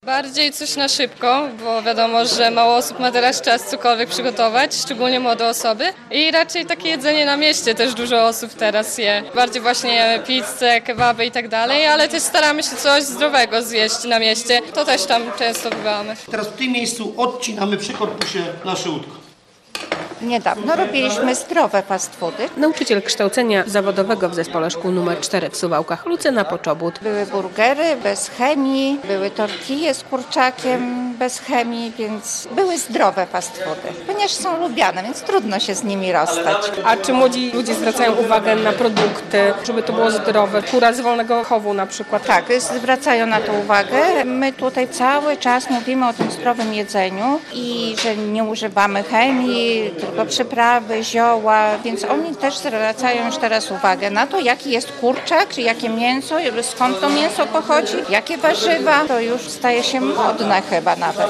Bardziej coś na szybko, bo wiadomo, że mało osób ma teraz czas cokolwiek przygotować, szczególnie młode osoby. I raczej takie jedzenie na mieście też dużo osób teraz je. Bardziej właśnie jemy pizzę, kebaby i tak dalej, ale też staramy się coś zdrowego zjeść na mieście. To też tam często bywamy. Teraz w tym miejscu odcinamy przy korpusie nasze łódko. Niedawno robiliśmy zdrowe fast foody. Nauczyciel kształcenia zawodowego w Zespole Szkół nr 4 w Suwałkach Lucyna Poczobut. Były burgery bez chemii, były tortille z kurczakiem bez chemii, więc były zdrowe fast foody. Ponieważ są lubiane, więc trudno się z nimi rozstać. A czy młodzi ludzie zwracają uwagę na produkty, żeby to było zdrowe? Kura z wolnego chowu na przykład. Tak, zwracają na to uwagę. My tutaj cały czas mówimy o tym zdrowym jedzeniu i że nie używamy chemii, tylko przyprawy, zioła, więc oni też zwracają już teraz uwagę na to, jaki jest kurczak, jakie mięso, skąd to mięso pochodzi, jakie warzywa. To już staje się modne chyba nawet.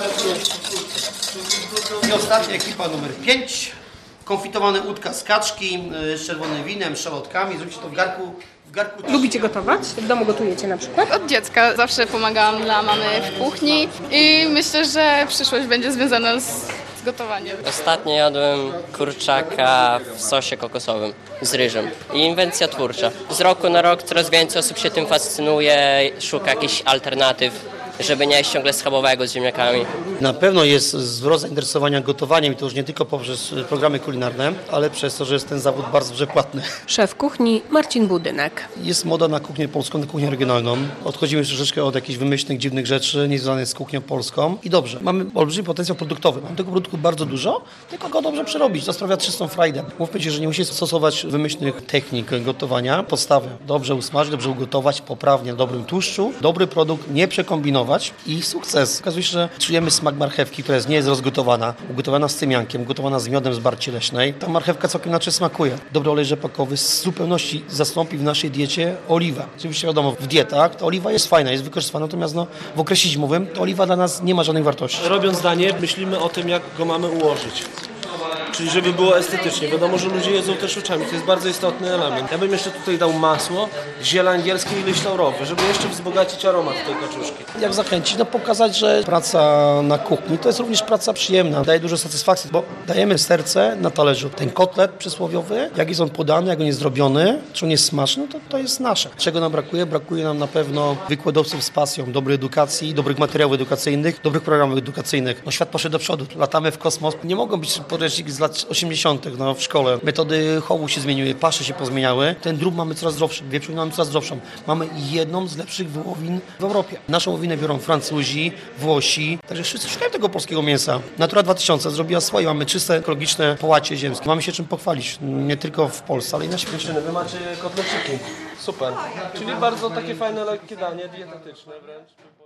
I ostatnia ekipa numer 5. Konfitowane łódka z kaczki z czerwonym winem, szalotkami. Zrobicie to w garku. Lubicie gotować? W domu gotujecie na przykład? Od dziecka zawsze pomagałam dla mamy w kuchni i myślę, że przyszłość będzie związana z gotowaniem. Ostatnio jadłem kurczaka w sosie kokosowym z ryżem. I inwencja twórcza. Z roku na rok coraz więcej osób się tym fascynuje, szuka jakichś alternatyw, żeby nie jeść ciągle schabowego z ziemniakami. Na pewno jest wzrost zainteresowania gotowaniem i to już nie tylko poprzez programy kulinarne, ale przez to, że jest ten zawód bardzo dobrze płatny. Szef kuchni Marcin Budynek. Jest moda na kuchnię polską, na kuchnię regionalną. Odchodzimy troszeczkę od jakichś wymyślnych, dziwnych rzeczy, nie związanych z kuchnią polską. I dobrze, mamy olbrzymi potencjał produktowy. Mamy tego produktu bardzo dużo, tylko go dobrze przerobić. To sprawia czystą frajdę. Mówmy ci, że nie musisz stosować wymyślnych technik gotowania. Podstawy. Dobrze usmażyć, dobrze ugotować, poprawnie, na dobrym tłuszczu. Dobry produkt, nie przekombinować i sukces. Okazuje się, że czujemy smak marchewki, która nie jest rozgotowana, ugotowana z cymiankiem, ugotowana z miodem z barci leśnej. Ta marchewka całkiem inaczej smakuje. Dobry olej rzepakowy z zupełności zastąpi w naszej diecie oliwę. Oczywiście wiadomo, w dietach ta oliwa jest fajna, jest wykorzystywana, natomiast w okresie zimowym ta oliwa dla nas nie ma żadnej wartości. Robiąc danie, myślimy o tym, jak go mamy ułożyć. Czyli żeby było estetycznie. Wiadomo, że ludzie jedzą też oczami. To jest bardzo istotny element. Ja bym jeszcze tutaj dał masło, ziele angielskie i liść laurowy, żeby jeszcze wzbogacić aromat tej kaczuszki. Jak zachęcić? No pokazać, że praca na kuchni to jest również praca przyjemna. Daje dużo satysfakcji, bo dajemy serce na talerzu. Ten kotlet przysłowiowy, jak jest on podany, jak on jest zrobiony, czy on jest smaczny, to jest nasze. Czego nam brakuje? Brakuje nam na pewno wykładowców z pasją, dobrej edukacji, dobrych materiałów edukacyjnych, dobrych programów edukacyjnych. No świat poszedł do przodu. Latamy w kosmos. Nie mogą być podręczniki z lat 80. w szkole. Metody chowu się zmieniły, pasze się pozmieniały. Ten drób mamy coraz zdrowszy, wieprzowinę mamy coraz zdrowszą. Mamy jedną z lepszych wołowin w Europie. Naszą wołowinę biorą Francuzi, Włosi, także wszyscy szukają tego polskiego mięsa. Natura 2000 zrobiła swoje, mamy czyste, ekologiczne połacie ziemskie. Mamy się czym pochwalić, nie tylko w Polsce, ale i na świecie. Wy macie kotleciki. Super. Czyli bardzo takie fajne, lekkie danie, dietetyczne wręcz.